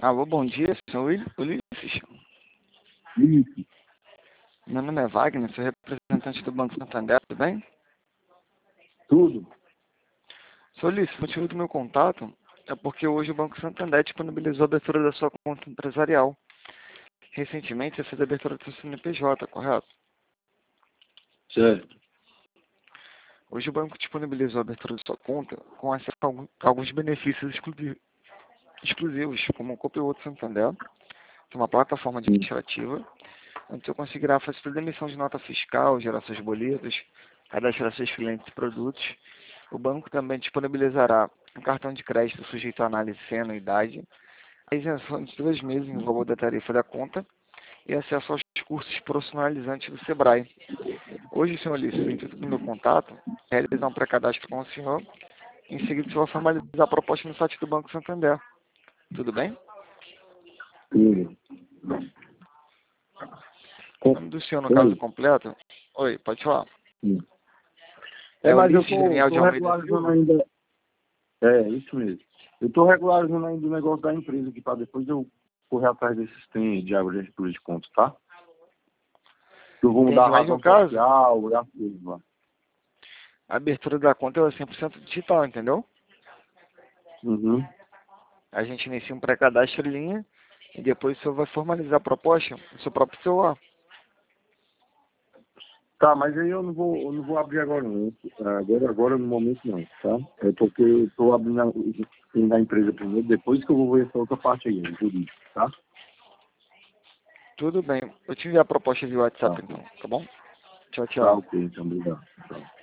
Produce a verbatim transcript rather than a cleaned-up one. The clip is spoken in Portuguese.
Alô, bom dia, senhor Will- Ulisses. Isso, Meu nome é Wagner, sou representante do Banco Santander, tudo bem? tudo. Senhor Ulisses, o motivo do meu contato é porque hoje o Banco Santander disponibilizou a abertura da sua conta empresarial. Recentemente, você fez a abertura do seu C N P J, correto? Certo. Hoje o banco disponibilizou a abertura da sua conta com acesso a algum- a alguns benefícios exclusi- exclusivos, como o Conteúdo Santander, que é uma plataforma Sim. administrativa, onde você conseguirá fazer toda a emissão de nota fiscal, gerar seus boletos, cadastrar seus clientes e produtos. O banco também disponibilizará um cartão de crédito sujeito à análise sem anuidade, a isenção de dois meses no valor da tarifa da conta e acesso aos cursos profissionalizantes do Sebrae. Hoje, senhor Ulisses, o intuito do meu contato é realizar um pré-cadastro com o senhor. Em seguida, você vai formalizar a proposta no site do Banco Santander. Tudo bem? Tudo. O Com- nome do senhor, no caso Oi. completo... Oi, pode falar. Sim. É, É mas eu Ulisses tô, Daniel de tô Almeida regularizando Silva? ainda. É, isso mesmo. Eu tô regularizando ainda o negócio da empresa aqui para depois eu correr atrás desses tem de abertura de conta, tá? Eu vou mudar Entendi, a mas no razão caso, social, e as coisas lá. a abertura da conta é cem por cento digital, entendeu? Uhum. A gente inicia um pré-cadastro em linha e depois o senhor vai formalizar a proposta no seu próprio celular. Tá, mas aí eu não vou, eu não vou abrir agora não. Agora, agora no momento não, tá? É porque eu tô abrindo a, tem da empresa primeiro, depois que eu vou ver essa outra parte aí, o jurídico, tá? Tudo bem. Eu te enviar a proposta via Tá, WhatsApp então, tá bom? Tchau, tá tchau. ok, então obrigado. Tá.